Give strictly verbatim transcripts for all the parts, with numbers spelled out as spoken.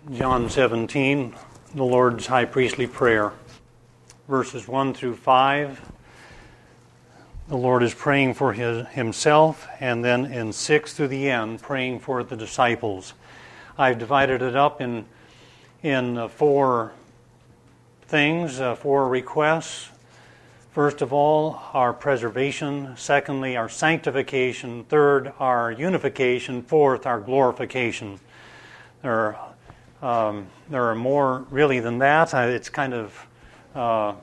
John seventeen, the Lord's high priestly prayer. Verses one through five, the Lord is praying for his, himself, and then in six through the end, praying for the disciples. I've divided it up in, in uh, four things, uh, four requests. First of all, our preservation. Secondly, our sanctification. Third, our unification. Fourth, our glorification. There are Um, there are more really than that. Uh, it's kind of, uh,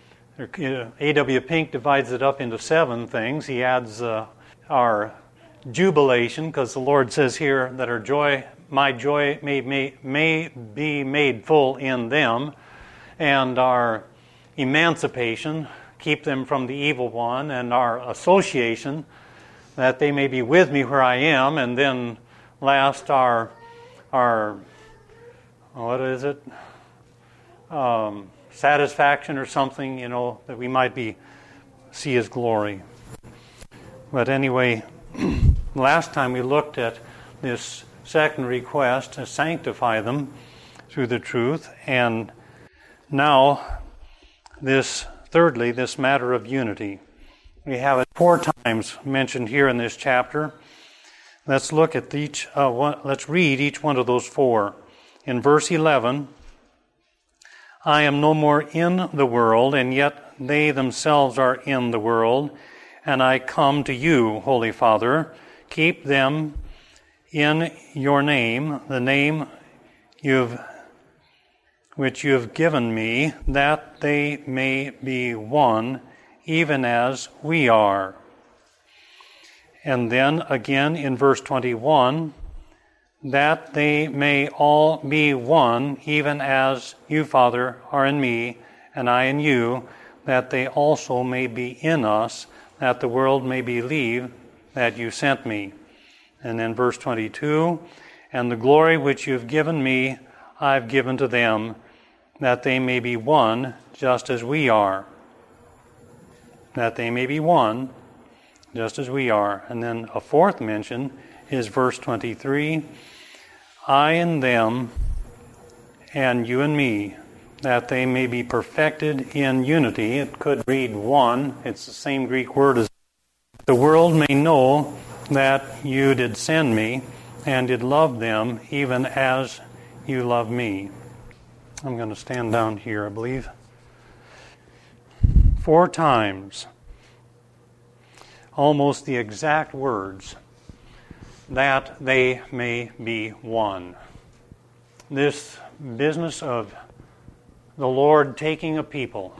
A W Pink divides it up into seven things. He adds uh, our jubilation, because the Lord says here that our joy, my joy may, may, may be made full in them, and our emancipation, keep them from the evil one, and our association, that they may be with me where I am, and then last, our our what is it? Um, satisfaction or something, you know, that we might be see His glory. But anyway, last time we looked at this second request to sanctify them through the truth, and now this thirdly, this matter of unity. We have it four times mentioned here in this chapter. Let's look at each. Uh, one, let's read each one of those four. In verse eleven, I am no more in the world, and yet they themselves are in the world, and I come to you, Holy Father. Keep them in your name, the name you've, which you have given me, that they may be one, even as we are. And then again in verse twenty-one, that they may all be one, even as you, Father, are in me, and I in you, that they also may be in us, that the world may believe that you sent me. And then verse twenty-two, and the glory which you have given me, I've given to them, that they may be one, just as we are. That they may be one, just as we are. And then a fourth mention is verse twenty-three, I and them, and you and me, that they may be perfected in unity. It could read one. It's the same Greek word as the world may know that you did send me, and did love them, even as you love me. I'm going to stand down here, I believe. Four times, almost the exact words, that they may be one. This business of the Lord taking a people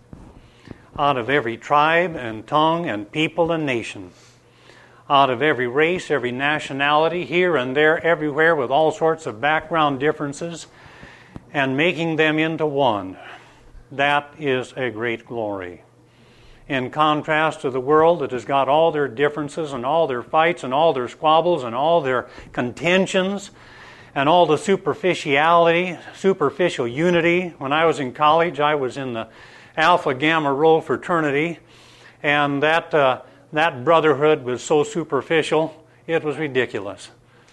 out of every tribe and tongue and people and nation, out of every race, every nationality, here and there, everywhere, with all sorts of background differences, and making them into one, that is a great glory. In contrast to the world that has got all their differences and all their fights and all their squabbles and all their contentions and all the superficiality, superficial unity. When I was in college, I was in the Alpha Gamma Rho fraternity, and that uh, that brotherhood was so superficial, it was ridiculous.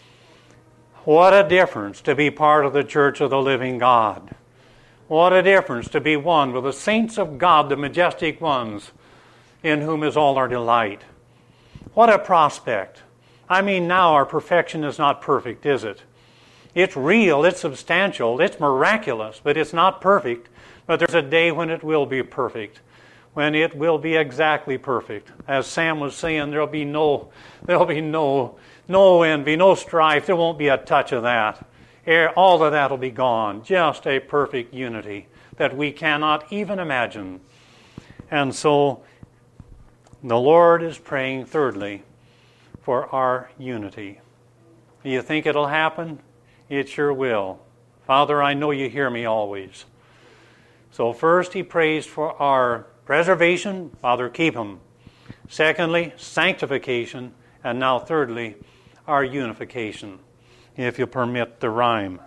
What a difference to be part of the Church of the Living God. What a difference to be one with the saints of God, the majestic ones, in whom is all our delight. What a prospect. I mean, now our perfection is not perfect, is it? It's real, it's substantial, it's miraculous, but it's not perfect. But there's a day when it will be perfect, when it will be exactly perfect. As Sam was saying, there'll be no, there'll be no, no envy, no strife. There won't be a touch of that. All of that will be gone. Just a perfect unity that we cannot even imagine. And so the Lord is praying, thirdly, for our unity. Do you think it'll happen? It sure will. Father, I know you hear me always. So first he prays for our preservation. Father, keep them. Secondly, sanctification. And now thirdly, our unification, if you permit the rhyme.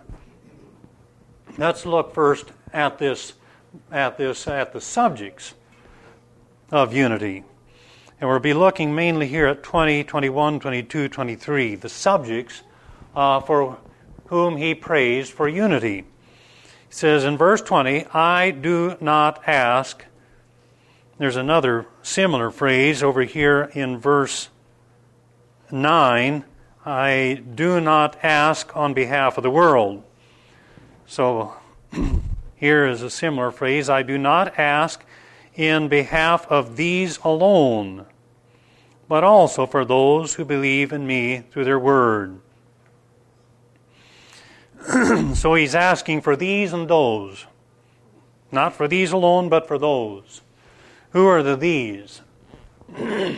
Let's look first at this, at this, at the subjects of unity. And we'll be looking mainly here at twenty, twenty-one, twenty-two, twenty-three, the subjects uh, for whom he prays for unity. He says in verse twenty, I do not ask. There's another similar phrase over here in verse nine. I do not ask on behalf of the world. So here is a similar phrase. I do not ask in behalf of these alone, but also for those who believe in me through their word. So he's asking for these and those. Not for these alone, but for those. Who are the these? The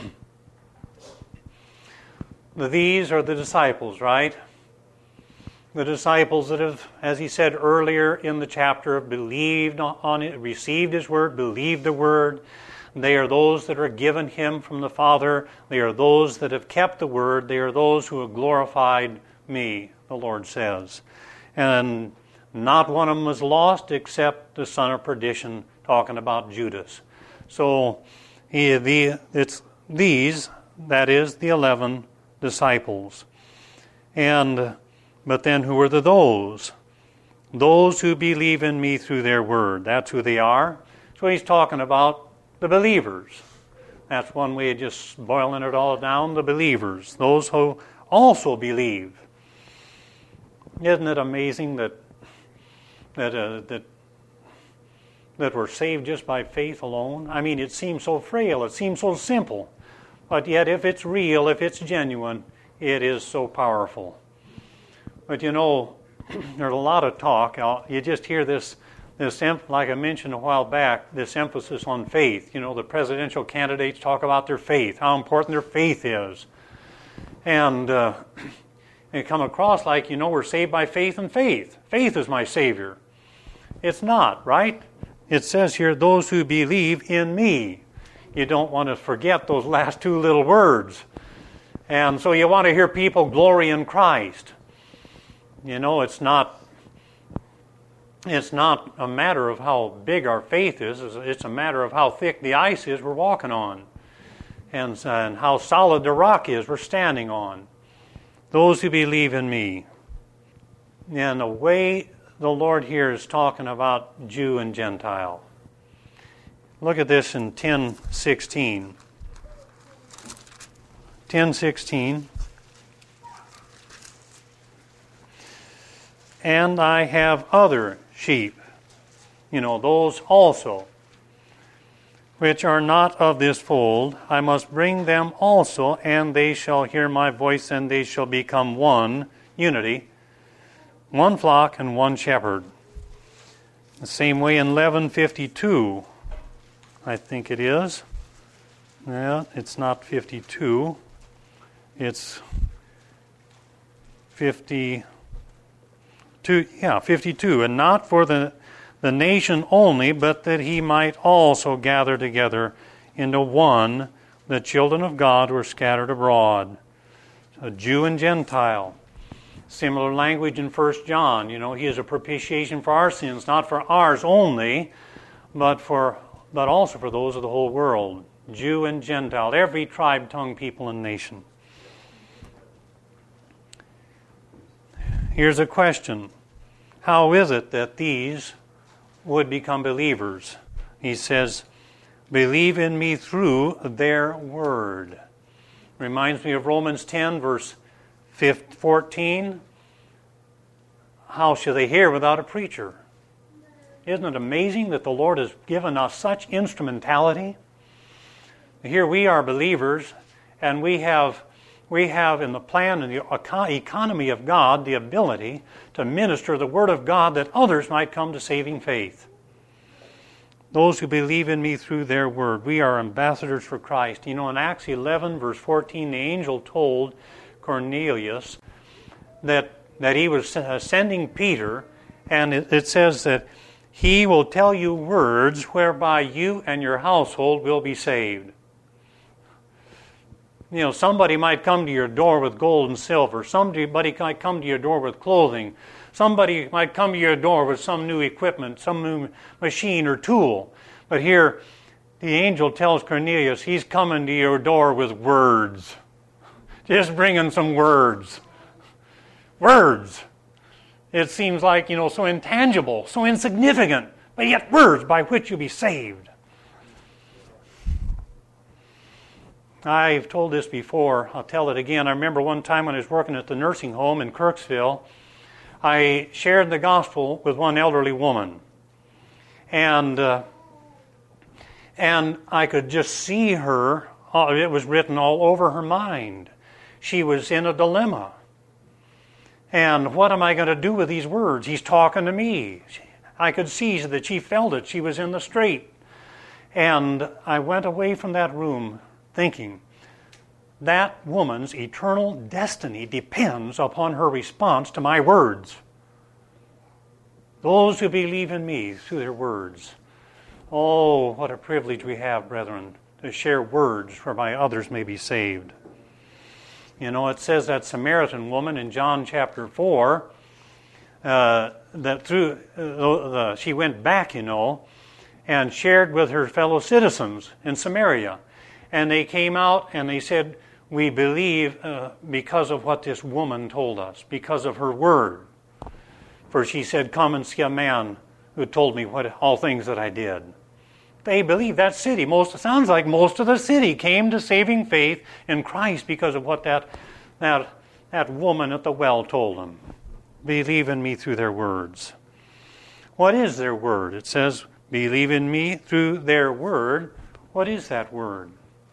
these are the disciples, right? The disciples that have, as he said earlier in the chapter, believed on it, received his word, believed the word. They are those that are given him from the Father. They are those that have kept the word. They are those who have glorified me, the Lord says. And not one of them was lost except the son of perdition, talking about Judas. So he, the, it's these, that is, the eleven disciples. And but then who are the those? Those who believe in me through their word. That's who they are. So he's talking about the believers. That's one way of just boiling it all down, the believers. Those who also believe. Isn't it amazing that that uh, that that we're saved just by faith alone? I mean, it seems so frail. It seems so simple. But yet, if it's real, if it's genuine, it is so powerful. But you know, there's a lot of talk. You just hear this, this like I mentioned a while back, this emphasis on faith. You know, the presidential candidates talk about their faith, how important their faith is. And uh, they come across like, you know, we're saved by faith and faith. Faith is my Savior. It's not, right? It says here, those who believe in me. You don't want to forget those last two little words. And so you want to hear people glory in Christ. You know, it's not it's not a matter of how big our faith is. It's a matter of how thick the ice is we're walking on. And, and how solid the rock is we're standing on. Those who believe in me. And the way the Lord here is talking about Jew and Gentile. Look at this in ten sixteen. ten sixteen. And I have other sheep, you know, those also, which are not of this fold. I must bring them also, and they shall hear my voice, and they shall become one, unity, one flock and one shepherd. The same way in eleven fifty-two, I think it is. Yeah, it's not fifty-two. It's fifty. Two, yeah, fifty-two, and not for the, the nation only, but that he might also gather together into one the children of God who are scattered abroad. So Jew and Gentile. Similar language in First John. You know, he is a propitiation for our sins, not for ours only, but for but also for those of the whole world. Jew and Gentile, every tribe, tongue, people, and nation. Here's a question. How is it that these would become believers? He says, believe in me through their word. Reminds me of Romans ten, verse fourteen. How shall they hear without a preacher? Isn't it amazing that the Lord has given us such instrumentality? Here we are believers, and we have We have in the plan and the economy of God the ability to minister the Word of God that others might come to saving faith. Those who believe in me through their word. We are ambassadors for Christ. You know, in Acts eleven, verse fourteen, the angel told Cornelius that, that he was sending Peter, and it, it says that he will tell you words whereby you and your household will be saved. You know, somebody might come to your door with gold and silver. Somebody might come to your door with clothing. Somebody might come to your door with some new equipment, some new machine or tool. But here, the angel tells Cornelius he's coming to your door with words. Just bringing some words. Words. It seems like, you know, so intangible, so insignificant, but yet words by which you'll be saved. I've told this before. I'll tell it again. I remember one time when I was working at the nursing home in Kirksville, I shared the gospel with one elderly woman. And uh, and I could just see her. It was written all over her mind. She was in a dilemma. And what am I going to do with these words? He's talking to me. I could see that she felt it. She was in the strait. And I went away from that room thinking, that woman's eternal destiny depends upon her response to my words. Those who believe in me through their words. Oh, what a privilege we have, brethren, to share words whereby others may be saved. You know, it says that Samaritan woman in John chapter four, uh, that through uh, the, she went back, you know, and shared with her fellow citizens in Samaria. And they came out and they said, we believe uh, because of what this woman told us, because of her word. For she said, come and see a man who told me what all things that I did. They believed that city. Most, it sounds like most of the city came to saving faith in Christ because of what that, that, that woman at the well told them. Believe in me through their words. What is their word? It says, believe in me through their word. What is that word?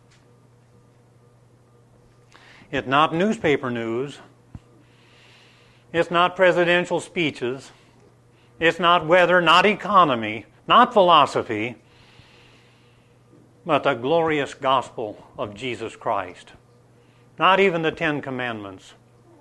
It's not newspaper news. It's not presidential speeches. It's not weather, not economy, not philosophy, but the glorious gospel of Jesus Christ. Not even the Ten Commandments.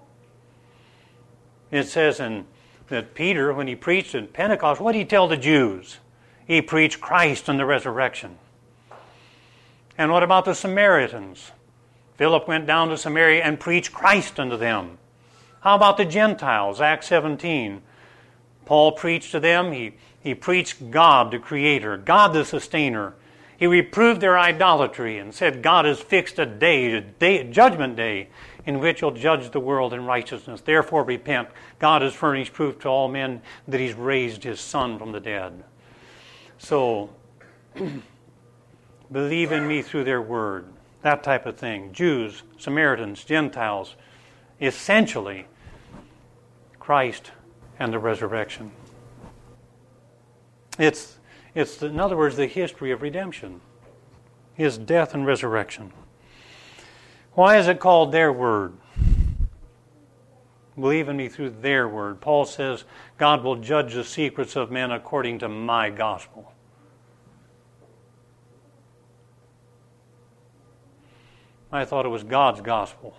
It says in that Peter, when he preached at Pentecost, what did he tell the Jews? He preached Christ and the resurrection. And what about the Samaritans? Philip went down to Samaria and preached Christ unto them. How about the Gentiles? Acts seventeen. Paul preached to them. He, he preached God, the Creator, God, the Sustainer. He reproved their idolatry and said God has fixed a day, a day, judgment day, in which he'll judge the world in righteousness. Therefore repent. God has furnished proof to all men that he's raised his Son from the dead. So, believe in me through their word. That type of thing. Jews, Samaritans, Gentiles. Essentially, Christ and the resurrection. It's, it's in other words, the history of redemption. His death and resurrection. Why is it called their word? Believe in me through their word. Paul says, God will judge the secrets of men according to my gospel. I thought it was God's gospel.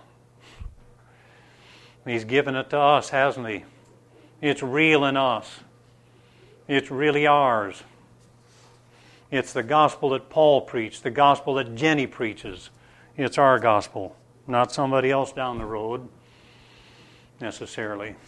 He's given it to us, hasn't he? It's real in us. It's really ours. It's the gospel that Paul preached, the gospel that Jenny preaches. It's our gospel, not somebody else down the road, necessarily.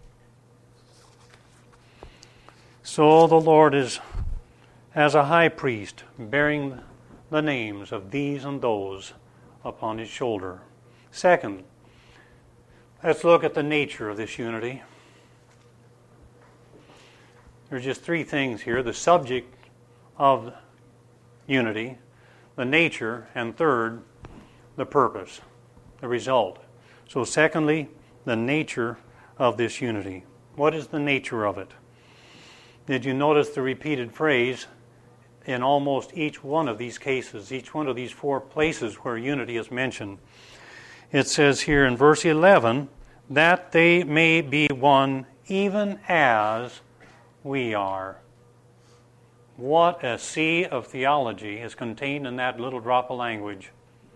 So the Lord is, as a high priest, bearing the names of these and those upon his shoulder. Second, let's look at the nature of this unity. There's just three things here. The subject of unity, the nature, and third, the purpose, the result. So secondly, the nature of this unity. What is the nature of it? Did you notice the repeated phrase in almost each one of these cases, each one of these four places where unity is mentioned? It says here in verse eleven, that they may be one even as we are. What a sea of theology is contained in that little drop of language.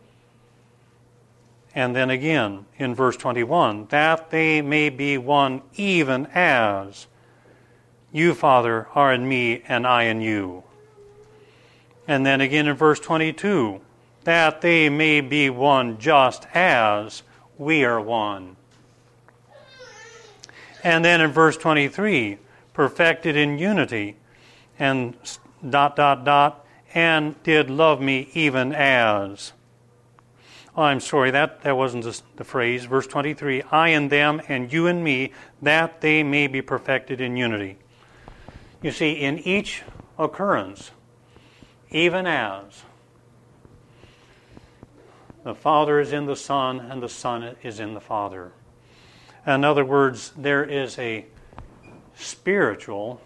And then again in verse twenty-one, that they may be one even as you, Father, are in me and I in you. And then again in verse twenty-two, that they may be one just as we are one. And then in verse twenty-three, perfected in unity, and dot, dot, dot, and did love me even as. Oh, I'm sorry, that, that wasn't the, the phrase. Verse twenty-three, I and them and you and me, that they may be perfected in unity. You see, in each occurrence, even as the Father is in the Son and the Son is in the Father. In other words, there is a spiritual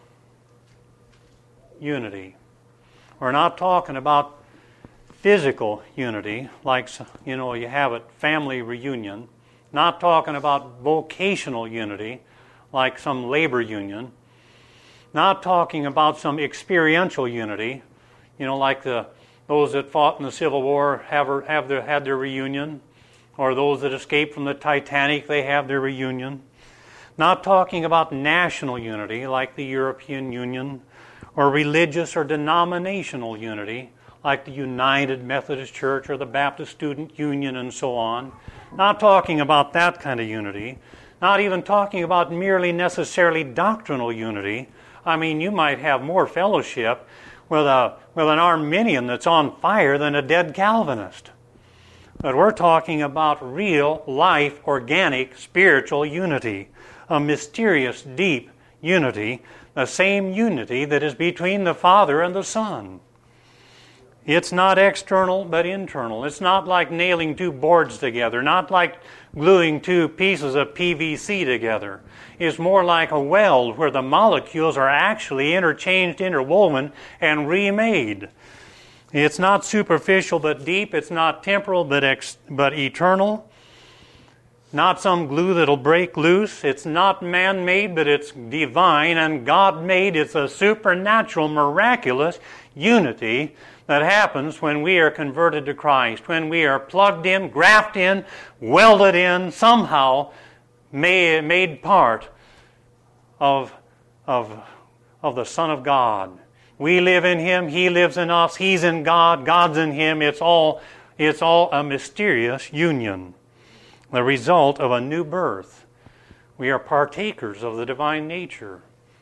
unity. We're not talking about physical unity, like, you know, you have at family reunion. Not talking about vocational unity, like some labor union. Not talking about some experiential unity, you know, like the those that fought in the Civil War have have their had their reunion, or those that escaped from the Titanic, they have their reunion. Not talking about national unity, like the European Union, or religious or denominational unity, like the United Methodist Church or the Baptist Student Union and so on. Not talking about that kind of unity. Not even talking about merely necessarily doctrinal unity. I mean, you might have more fellowship with a with an Arminian that's on fire than a dead Calvinist. But we're talking about real, life, organic, spiritual unity. A mysterious, deep unity. The same unity that is between the Father and the Son. It's not external, but internal. It's not like nailing two boards together, not like gluing two pieces of P V C together. It's more like a weld where the molecules are actually interchanged, interwoven, and remade. It's not superficial but deep. It's not temporal but ex- but eternal. Not some glue that'll break loose. It's not man-made, but it's divine and God-made. It's a supernatural, miraculous unity that happens when we are converted to Christ, when we are plugged in, grafted in, welded in, somehow made, made part of, of, of the Son of God. We live in Him, He lives in us, He's in God, God's in Him. It's all, it's all a mysterious union, the result of a new birth. We are partakers of the divine nature.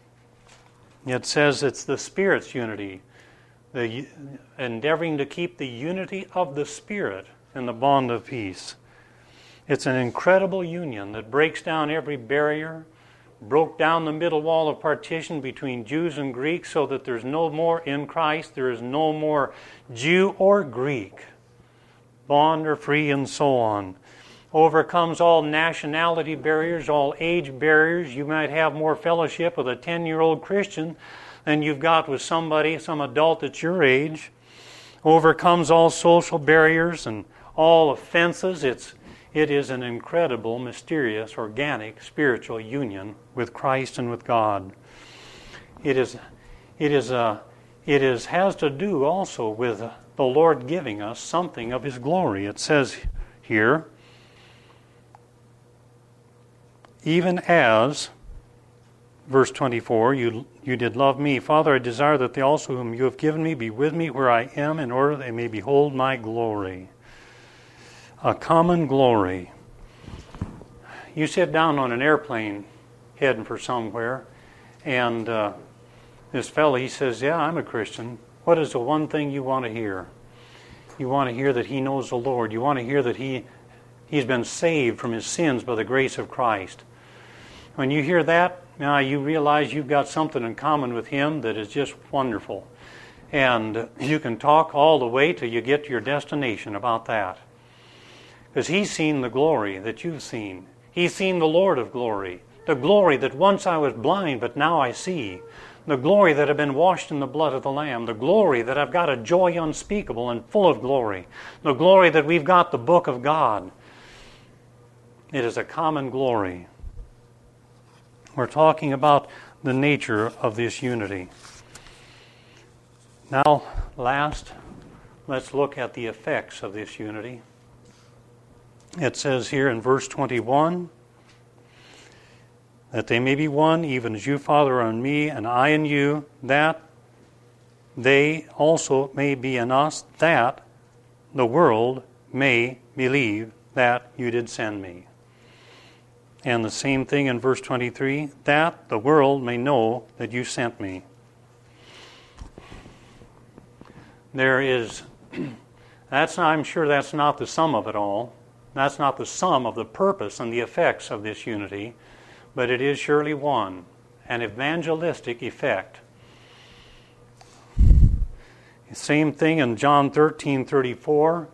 It says it's the Spirit's unity. The, endeavoring to keep the unity of the Spirit in the bond of peace. It's an incredible union that breaks down every barrier, broke down the middle wall of partition between Jews and Greeks so that there's no more in Christ, there is no more Jew or Greek, bond or free and so on. Overcomes all nationality barriers, all age barriers. You might have more fellowship with a ten-year-old Christian than you've got with somebody, some adult that's your age. Overcomes all social barriers and all offenses. It's, it is an incredible, mysterious, organic, spiritual union with Christ and with God. It is, it is, a, it is has to do also with the Lord giving us something of His glory. It says here, even as, verse twenty-four, you you did love me. Father, I desire that they also whom you have given me be with me where I am, in order that they may behold my glory. A common glory. You sit down on an airplane heading for somewhere, and uh, this fellow, he says, yeah, I'm a Christian. What is the one thing you want to hear? You want to hear that he knows the Lord. You want to hear that he, he's been saved from his sins by the grace of Christ. When you hear that, now you realize you've got something in common with him that is just wonderful. And you can talk all the way till you get to your destination about that. Because he's seen the glory that you've seen. He's seen the Lord of glory. The glory that once I was blind, but now I see. The glory that I've been washed in the blood of the Lamb. The glory that I've got a joy unspeakable and full of glory. The glory that we've got the book of God. It is a common glory. We're talking about the nature of this unity. Now, last, let's look at the effects of this unity. It says here in verse twenty-one, that they may be one, even as you, Father, are in me, and I in you, that they also may be in us, that the world may believe that you did send me. And the same thing in verse twenty-three, that the world may know that you sent me. There is That's not, I'm sure that's not the sum of it all. That's not the sum of the purpose and the effects of this unity, but it is surely one, an evangelistic effect. Same thing in John thirteen thirty-four.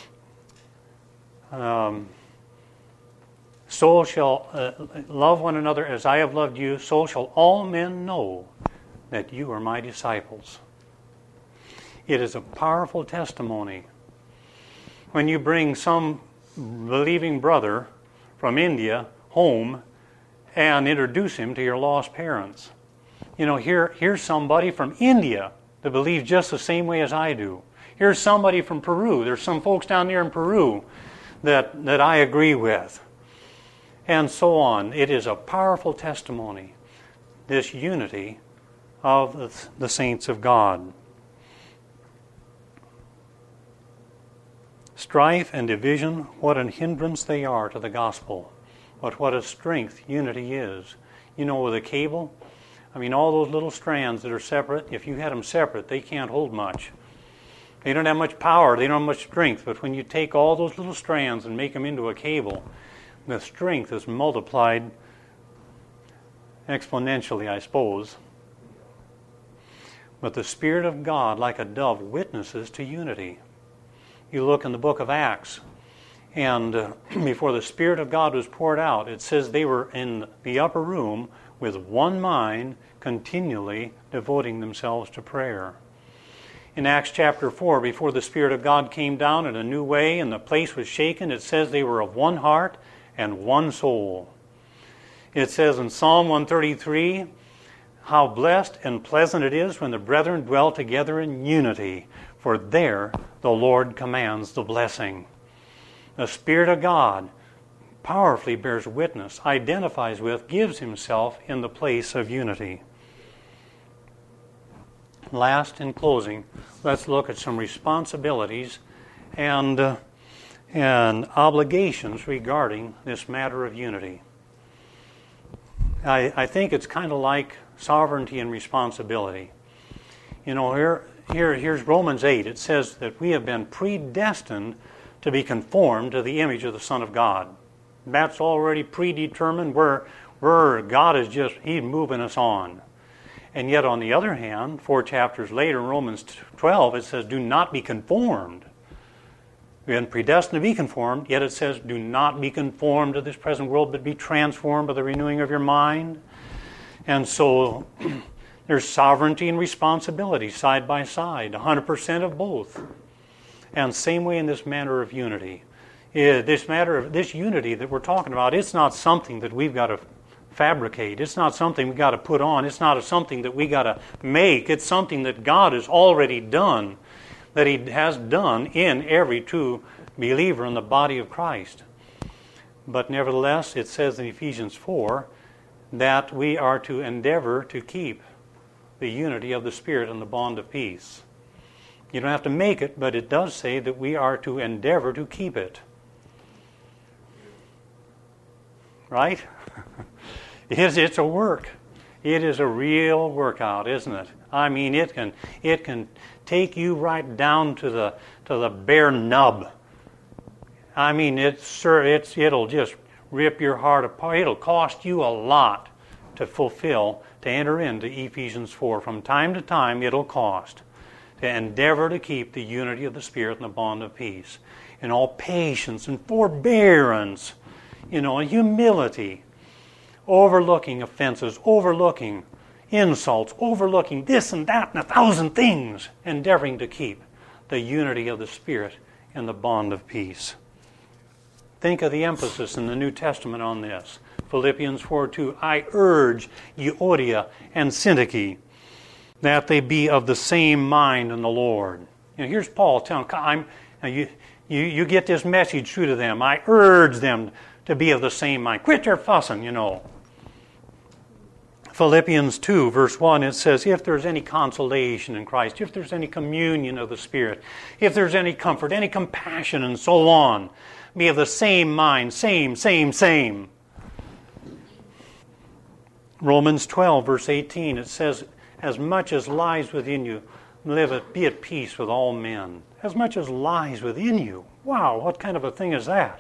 Um, so shall uh, love one another as I have loved you, so shall all men know that you are my disciples. It is a powerful testimony. When you bring some believing brother from India home and introduce him to your lost parents. You know, here, here's somebody from India that believes just the same way as I do. Here's somebody from Peru. There's some folks down there in Peru that, that I agree with. And so on. It is a powerful testimony, this unity of the, the saints of God. Strife and division, what an hindrance they are to the gospel. But what a strength unity is. You know, with a cable, I mean, all those little strands that are separate, if you had them separate, they can't hold much. They don't have much power, they don't have much strength. But when you take all those little strands and make them into a cable, the strength is multiplied exponentially, I suppose. But the Spirit of God, like a dove, witnesses to unity. You look in the book of Acts, and uh, before the Spirit of God was poured out, it says they were in the upper room with one mind, continually devoting themselves to prayer. In Acts chapter four, before the Spirit of God came down in a new way and the place was shaken, it says they were of one heart and one soul. It says in Psalm one thirty-three, how blessed and pleasant it is when the brethren dwell together in unity, for there the Lord commands the blessing. The Spirit of God powerfully bears witness, identifies with, gives himself in the place of unity. Last, in closing, let's look at some responsibilities and, uh, and obligations regarding this matter of unity. I, I think it's kind of like sovereignty and responsibility. You know, here, here, here's Romans eight. It says that we have been predestined to be conformed to the image of the Son of God. That's already predetermined where, where God is just, He's moving us on. And yet on the other hand, four chapters later in Romans twelve, it says, do not be conformed. We've been predestined to be conformed, yet it says, do not be conformed to this present world, but be transformed by the renewing of your mind. And so there's sovereignty and responsibility side by side, one hundred percent of both. And same way in this matter of unity. This matter of this unity that we're talking about, it's not something that we've got to fabricate. It's not something we've got to put on. It's not something that we got to make. It's something that God has already done, that He has done in every true believer in the body of Christ. But nevertheless, it says in Ephesians four that we are to endeavor to keep the unity of the Spirit and the bond of peace. You don't have to make it, but it does say that we are to endeavor to keep it. Right? It's, it's a work. It is a real workout, isn't it? I mean, it can it can take you right down to the to the bare nub. I mean, it's sir, it's it'll just rip your heart apart. It'll cost you a lot to fulfill, to enter into Ephesians four. From time to time, it'll cost to endeavor to keep the unity of the Spirit and the bond of peace, in all patience and forbearance, you know, and humility, overlooking offenses, overlooking insults, overlooking this and that and a thousand things, endeavoring to keep the unity of the Spirit and the bond of peace. Think of the emphasis in the New Testament on this. Philippians four two, I urge Euodia and Syntyche that they be of the same mind in the Lord. You know, here's Paul telling, I'm, you, you, you get this message through to them. I urge them to be of the same mind. Quit their fussing, you know. Philippians two, verse one, it says, if there's any consolation in Christ, if there's any communion of the Spirit, if there's any comfort, any compassion, and so on, be of the same mind, same, same, same. Romans twelve, verse eighteen, it says, as much as lies within you, live at, be at peace with all men. as much as lies within you. Wow, what kind of a thing is that?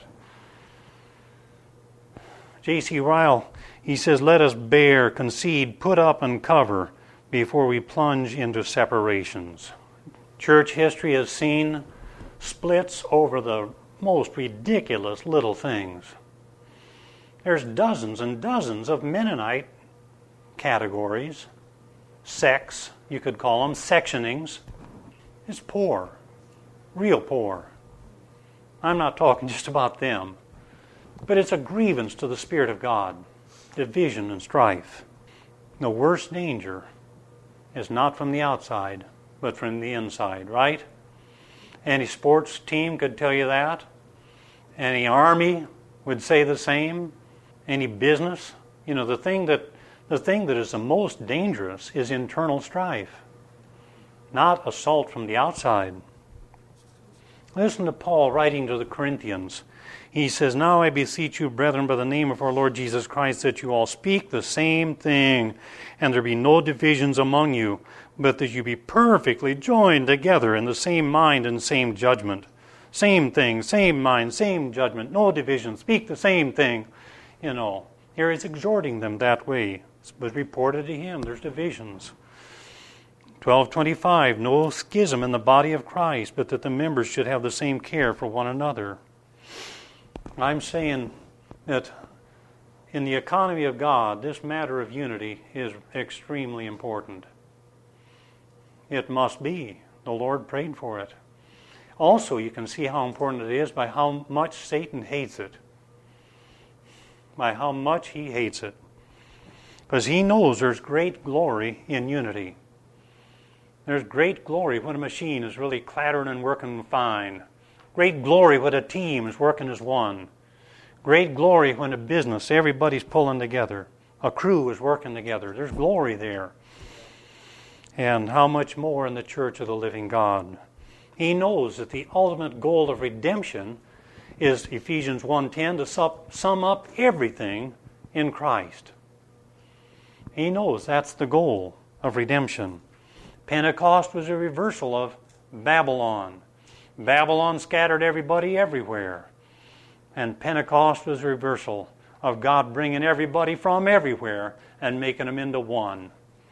J C Ryle, he says, let us bear, concede, put up, and cover before we plunge into separations. Church history has seen splits over the most ridiculous little things. There's dozens and dozens of Mennonite categories, sects, you could call them, sectionings. It's poor, real poor. I'm not talking just about them. But it's a grievance to the Spirit of God, division and strife. The worst danger is not from the outside, but from the inside, right? Any sports team could tell you that. Any army would say the same. Any business. You know, the thing that the thing that is the most dangerous is internal strife, not assault from the outside. Listen to Paul writing to the Corinthians. He says, now I beseech you, brethren, by the name of our Lord Jesus Christ, that you all speak the same thing, and there be no divisions among you, but that you be perfectly joined together in the same mind and same judgment. Same thing, same mind, same judgment, no division, speak the same thing. You know, here he's exhorting them that way. It was reported to him, there's divisions. twelve twenty-five, no schism in the body of Christ, but that the members should have the same care for one another. I'm saying that in the economy of God, this matter of unity is extremely important. It must be. The Lord prayed for it. Also, you can see how important it is by how much Satan hates it. By how much he hates it. Because he knows there's great glory in unity. There's great glory when a machine is really clattering and working fine. Great glory when a team is working as one. Great glory when a business, everybody's pulling together. A crew is working together. There's glory there. And how much more in the church of the living God. He knows that the ultimate goal of redemption is Ephesians one ten, to sum up everything in Christ. He knows that's the goal of redemption. Pentecost was a reversal of Babylon. Babylon scattered everybody everywhere. And Pentecost was a reversal of God bringing everybody from everywhere and making them into one.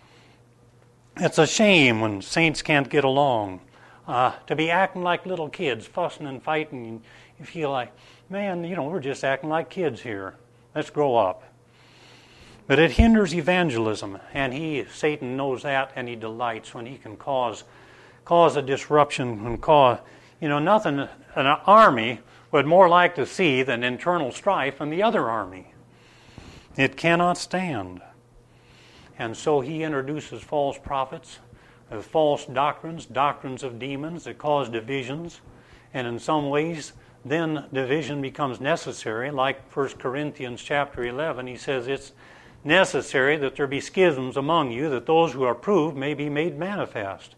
It's a shame when saints can't get along. Uh, to be acting like little kids, fussing and fighting. You feel like, man, you know, we're just acting like kids here. Let's grow up. But it hinders evangelism, and he, Satan, knows that, and he delights when he can cause cause a disruption and cause, you know, nothing an army would more like to see than internal strife in the other army. It cannot stand. And so he introduces false prophets, uh, false doctrines, doctrines of demons that cause divisions, and in some ways then division becomes necessary, like First Corinthians chapter eleven. He says it's necessary that there be schisms among you, that those who are proved may be made manifest.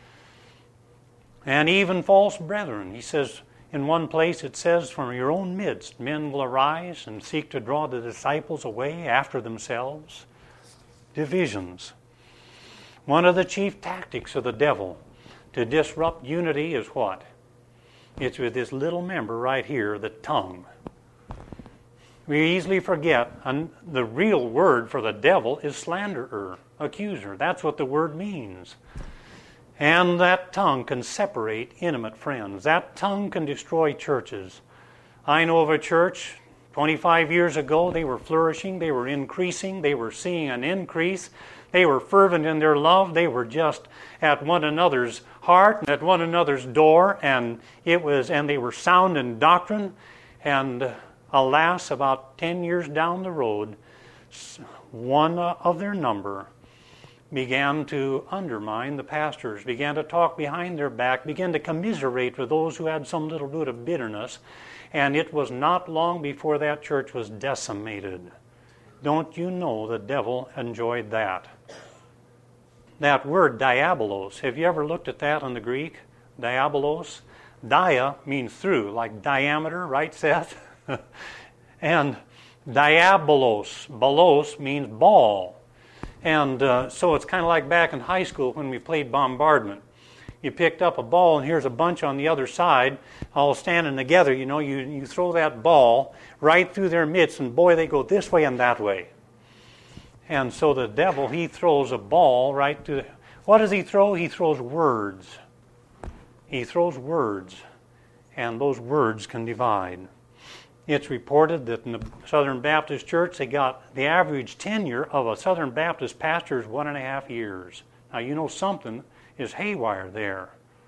And even false brethren. He says, in one place it says, from your own midst men will arise and seek to draw the disciples away after themselves. Divisions. One of the chief tactics of the devil to disrupt unity is what? It's with this little member right here, the tongue. We easily forget, and the real word for the devil is slanderer, accuser. That's what the word means. And that tongue can separate intimate friends. That tongue can destroy churches. I know of a church twenty-five years ago, they were flourishing, they were increasing, they were seeing an increase, they were fervent in their love, they were just at one another's heart and at one another's door, and it was, and they were sound in doctrine, and alas, about ten years down the road, one of their number began to undermine the pastors, began to talk behind their back, began to commiserate with those who had some little root of bitterness, and it was not long before that church was decimated. Don't you know the devil enjoyed that? That word diabolos, have you ever looked at that in the Greek? Diabolos? Dia means through, like diameter, right, Seth? And diabolos, balos means ball. And uh, so it's kind of like back in high school when we played bombardment. you picked up a ball and here's a bunch on the other side, all standing together, you know, you, you throw that ball right through their midst, and boy, they go this way and that way. And so the devil, he throws a ball right through the, what does he throw? He throws words. He throws words, and those words can divide. It's reported that in the Southern Baptist Church, they got the average tenure of a Southern Baptist pastor is one and a half years. Now, you know something is haywire there.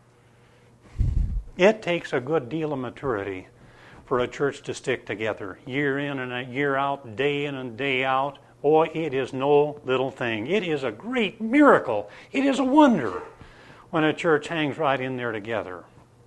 It takes a good deal of maturity for a church to stick together, year in and a year out, day in and day out. Oh, it is no little thing. It is a great miracle. It is a wonder when a church hangs right in there together.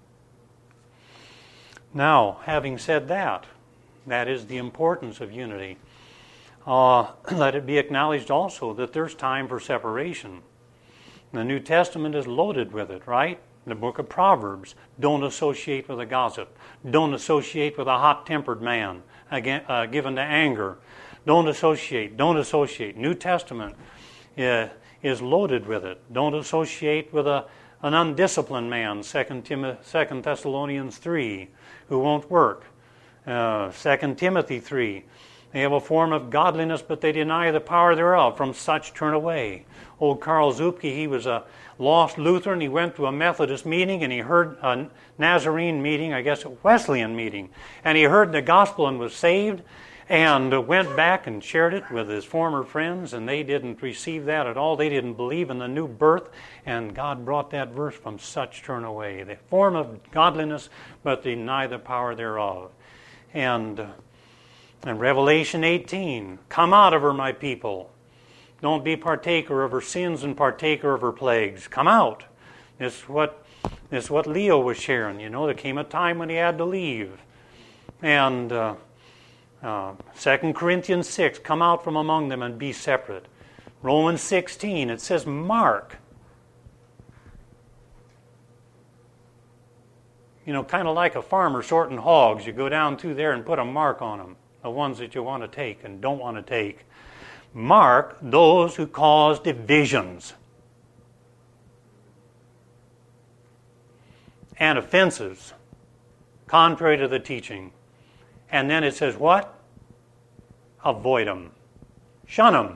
Now, having said that, that is the importance of unity. Uh, let it be acknowledged also that there's time for separation. The New Testament is loaded with it, right? The book of Proverbs, don't associate with a gossip. Don't associate with a hot-tempered man, again, uh, given to anger. Don't associate, don't associate. New Testament uh, is loaded with it. Don't associate with a, an undisciplined man, Second Thessalonians three, who won't work. Uh, Second Timothy three, they have a form of godliness, but they deny the power thereof. From such turn away. Old Karl Zupke, he was a lost Lutheran. He went to a Methodist meeting, and he heard a Nazarene meeting, I guess a Wesleyan meeting. And he heard the gospel and was saved, and went back and shared it with his former friends, and they didn't receive that at all. They didn't believe in the new birth, and God brought that verse, from such turn away. The form of godliness, but deny the power thereof. And in Revelation eighteen, come out of her, my people. Don't be partaker of her sins and partaker of her plagues. Come out. This is what, this is what Leo was sharing. You know, there came a time when he had to leave. And uh, uh, Second Corinthians six, come out from among them and be separate. Romans sixteen, it says, mark. You know, kind of like a farmer sorting hogs. You go down through there and put a mark on them, the ones that you want to take and don't want to take. Mark those who cause divisions and offenses contrary to the teaching. And then it says what? Avoid them. Shun them.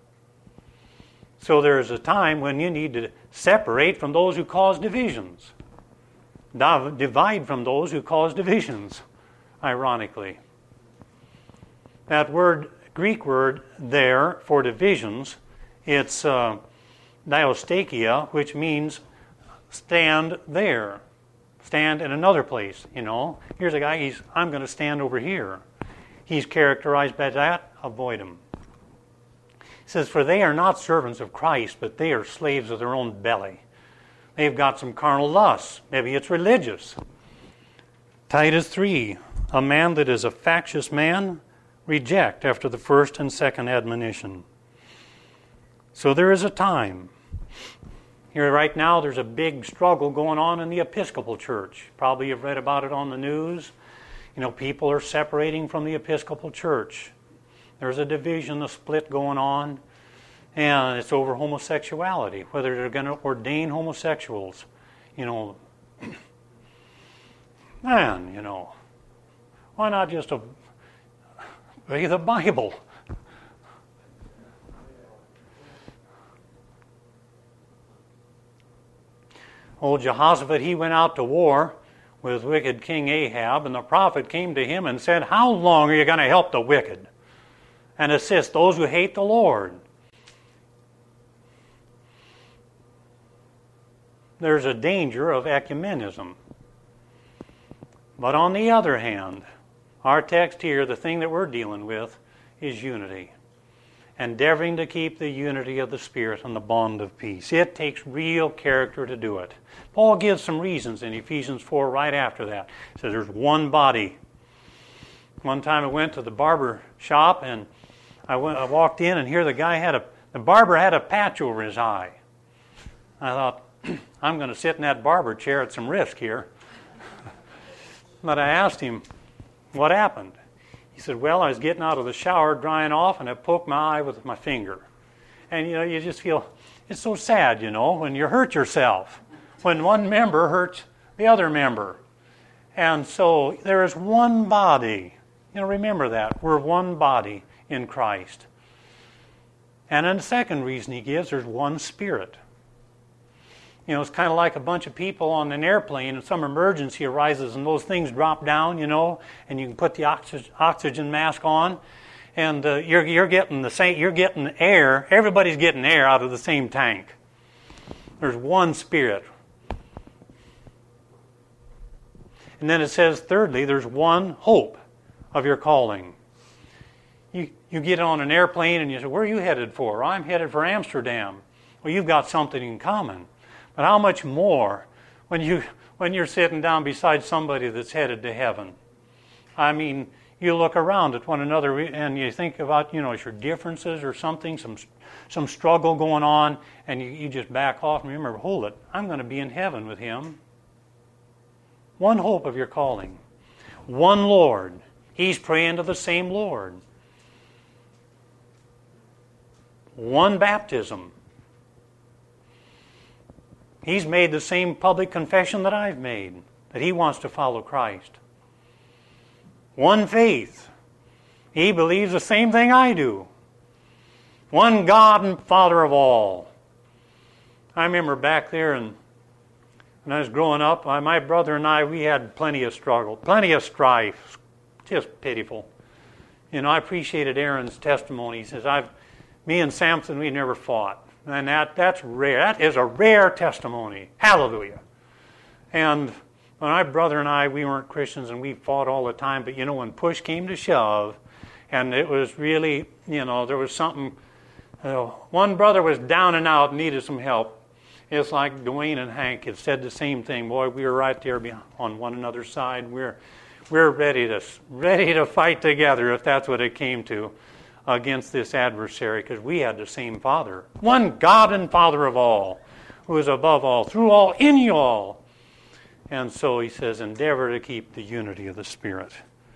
So there is a time when you need to separate from those who cause divisions. Divide from those who cause divisions, ironically. That word, Greek word there for divisions, it's uh, diastakia, which means stand there. Stand in another place, you know. Here's a guy, he's, I'm going to stand over here. He's characterized by that, avoid him. It says, for they are not servants of Christ, but they are slaves of their own belly. They've got some carnal lusts. Maybe it's religious. Titus three, a man that is a factious man, reject after the first and second admonition. So there is a time. Here right now there's a big struggle going on in the Episcopal Church. Probably you've read about it on the news. You know, people are separating from the Episcopal Church. There's a division, a split going on. And it's over homosexuality, whether they're going to ordain homosexuals. You know, man, you know, why not just obey the Bible? Old Jehoshaphat, he went out to war with wicked King Ahab, and the prophet came to him and said, how long are you going to help the wicked and assist those who hate the Lord? There's a danger of ecumenism. But on the other hand, our text here, the thing that we're dealing with, is unity. Endeavoring to keep the unity of the Spirit and the bond of peace. It takes real character to do it. Paul gives some reasons in Ephesians four right after that. He says there's one body. One time I went to the barber shop and I, went, I walked in and here the guy had a, the barber had a patch over his eye. I thought, I'm going to sit in that barber chair at some risk here. But I asked him, what happened? He said, well, I was getting out of the shower, drying off, and I poked my eye with my finger. And, you know, you just feel, it's so sad, you know, when you hurt yourself. when one member hurts the other member. And so there is one body. You know, remember that. We're one body in Christ. And then the second reason he gives, there's one Spirit. You know, it's kind of like a bunch of people on an airplane and some emergency arises and those things drop down, you know, and you can put the oxygen, oxygen mask on, and uh, you're you're getting the same, you're getting air. Everybody's getting air out of the same tank. There's one Spirit. And then it says, thirdly, there's one hope of your calling. You you get on an airplane and you say, where are you headed for? I'm headed for Amsterdam. Well, you've got something in common. But how much more when you when you're sitting down beside somebody that's headed to heaven? I mean, you look around at one another and you think about, you know, your differences or something, some some struggle going on, and you, you just back off and remember, hold it, I'm going to be in heaven with him. One hope of your calling. One Lord. He's praying to the same Lord. One baptism. He's made the same public confession that I've made, that he wants to follow Christ. One faith. He believes the same thing I do. One God and Father of all. I remember back there and when I was growing up, my brother and I, we had plenty of struggle, plenty of strife, just pitiful. You know, I appreciated Aaron's testimony. He says, I've, me and Samson, we never fought. And that, that's rare. That is a rare testimony. Hallelujah. And when my brother and I, we weren't Christians and we fought all the time, but you know, when push came to shove, and it was really, you know, there was something, you know, one brother was down and out and needed some help. It's like Dwayne and Hank had said the same thing. Boy, we were right there on one another's side. We're, we're ready to, ready to fight together if that's what it came to, against this adversary, because we had the same Father. One God and Father of all, who is above all, through all, in you all. And so he says, endeavor to keep the unity of the Spirit.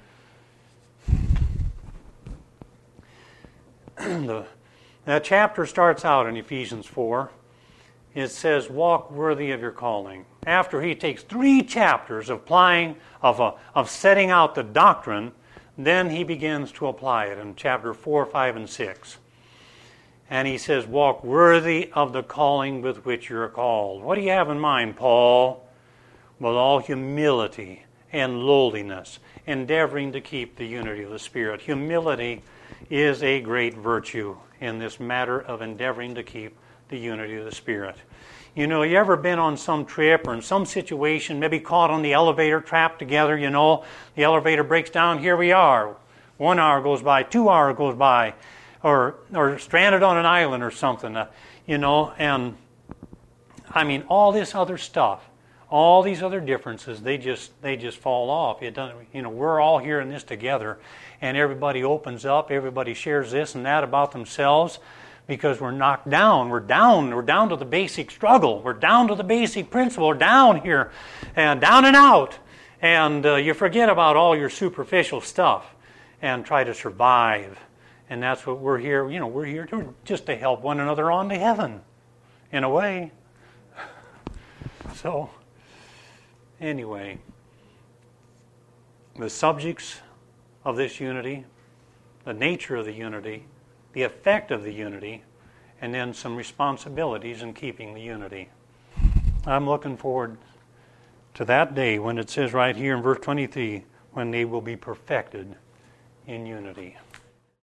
the, that chapter starts out in Ephesians four. It says, walk worthy of your calling. After he takes three chapters of applying, of, uh, of setting out the doctrine, then he begins to apply it in chapter four, five, and six. And he says, walk worthy of the calling with which you're called. What do you have in mind, Paul? With all humility and lowliness, endeavoring to keep the unity of the Spirit. Humility is a great virtue in this matter of endeavoring to keep the unity of the Spirit. You know, you ever been on some trip or in some situation, maybe caught on the elevator, trapped together, you know, the elevator breaks down, here we are. One hour goes by, two hours goes by, or or stranded on an island or something, uh, you know, and I mean, all this other stuff, all these other differences, they just they just fall off. It doesn't, you know, we're all here in this together, and everybody opens up, everybody shares this and that about themselves. Because we're knocked down. We're down. We're down to the basic struggle. We're down to the basic principle. We're down here and down and out. And uh, you forget about all your superficial stuff and try to survive. And that's what we're here. You know, we're here to, just to help one another on to heaven, in a way. So, anyway, the subjects of this unity, the nature of the unity, the effect of the unity, and then some responsibilities in keeping the unity. I'm looking forward to that day when it says right here in verse twenty-three, when they will be perfected in unity.